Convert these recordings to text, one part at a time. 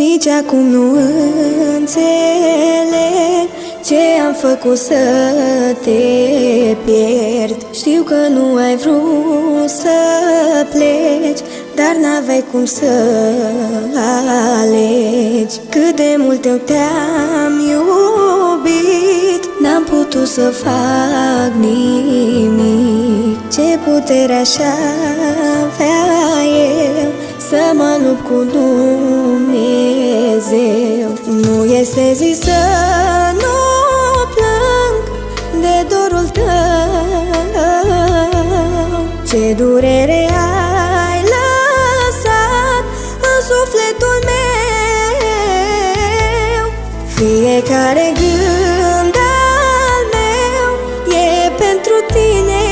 Nici acum nu înțeleg ce am făcut să te pierd. Știu că nu ai vrut să pleci, dar n-aveai cum să alegi. Cât de mult eu te-am iubit, n-am putut să fac nimic. Ce putere aș avea eu să mă lupt cu Dumnezeu. Nu este zi să nu plâng de dorul tău. Ce durere ai lăsat în sufletul meu. Fiecare gând al meu e pentru tine.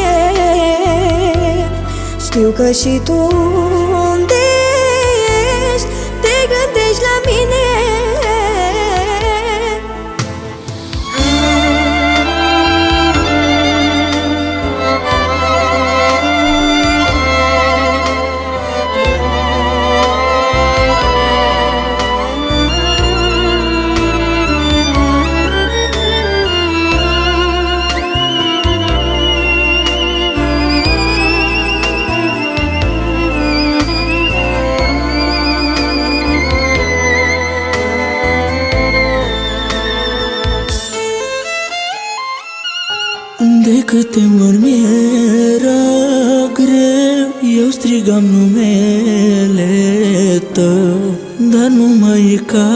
Știu că și tu unde ești te gândești la mine. De câte ori mi-era greu, eu strigam numele tău, dar nu mai e ca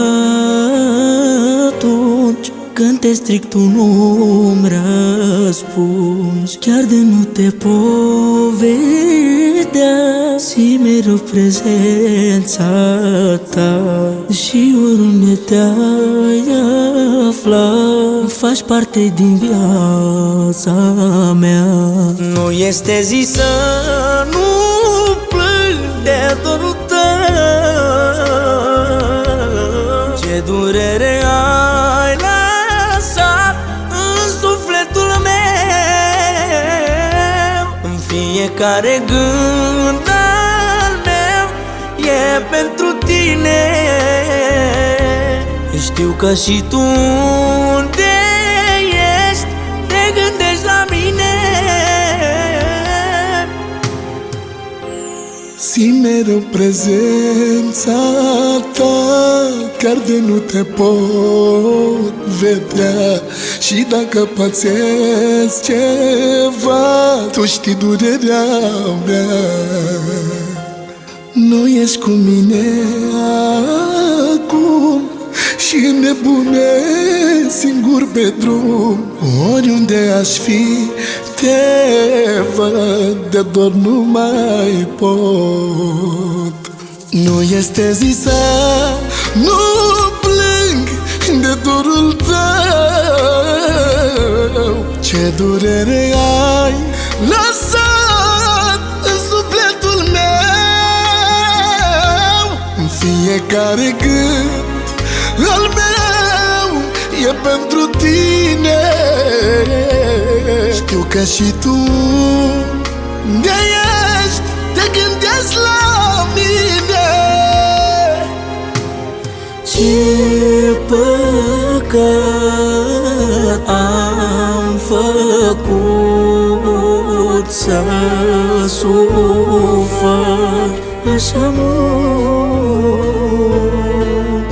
atunci când te strig, tu nu-mi răspunzi. Chiar de nu te povedea, zi mereu prezența ta. Și oriunde te-ai afla, faci parte din viața mea. Nu este zi să nu plâng de dorul tău. Ce durere ai lăsat în sufletul meu. În fiecare gând al meu e pentru tine. Știu că și tu unde ești te gândești la mine. Simt mereu prezența ta, chiar de nu te pot vedea. Și dacă pățesc ceva, tu știi durerea mea. Nu ești cu mine acum și nebunesc singur pe drum. Oriunde aș fi, te văd, de dor nu mai pot. Nu este zi să nu plâng de dorul tău. Ce durere ai lăsat în sufletul meu. În fiecare gând al meu e pentru tine. Știu că și tu unde ești te gândești la mine. Ce păcat am făcut să sufăr așa mult.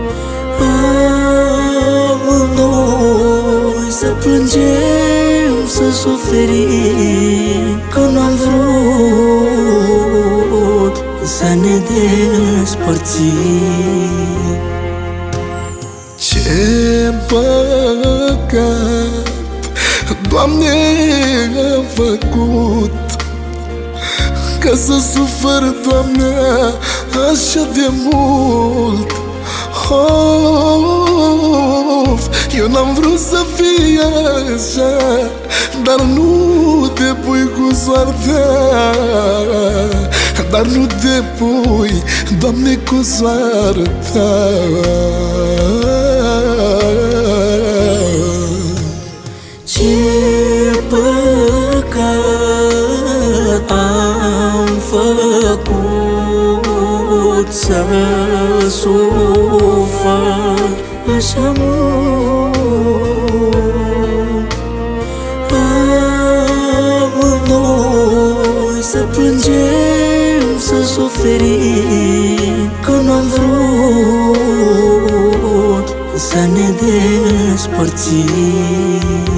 Amândoi să plângem, să suferim, că n-am vrut să ne despărțim. Ce păcat, Doamne, am făcut ca să sufăr, Doamne, așa de mult. Eu n-am vrut să fie așa, dar nu te pui cu soarta. Dar nu te pui, Doamne, cu soarta. Ce păcat am făcut să sufăr fac așa mult. Amândoi să plângem, să suferim, că n-am vrut să ne despărțim.